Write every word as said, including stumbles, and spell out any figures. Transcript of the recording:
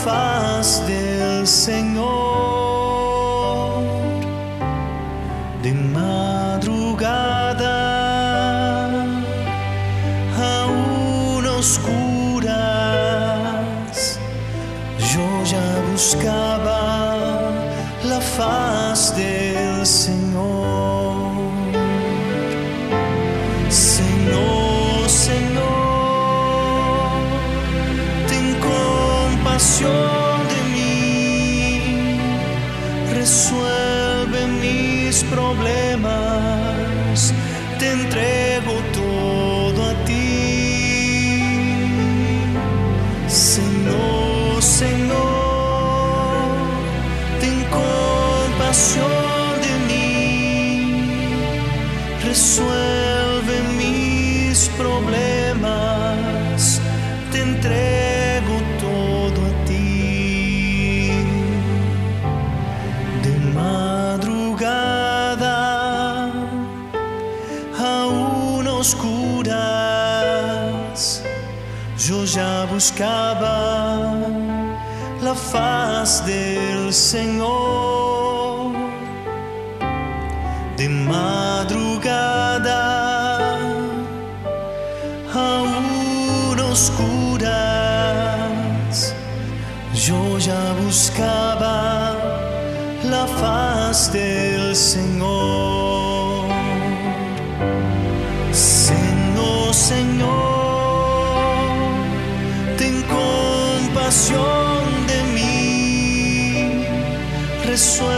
faz del Señor. De madrugada, aún oscuras, yo ya buscaba la faz del Señor. Señor, Señor, ten compasión de mí, resuelve mis problemas, te entrego todo a ti. Señor, Señor, ten compasión de mí, resuelve mis problemas, te entrego todo a ti. De madrugada, aún oscuras, yo ya buscaba la faz del Señor. De madrugada, aún oscuras, yo ya buscaba la faz del Señor. Señor, Señor, ten compasión de mí, resuelve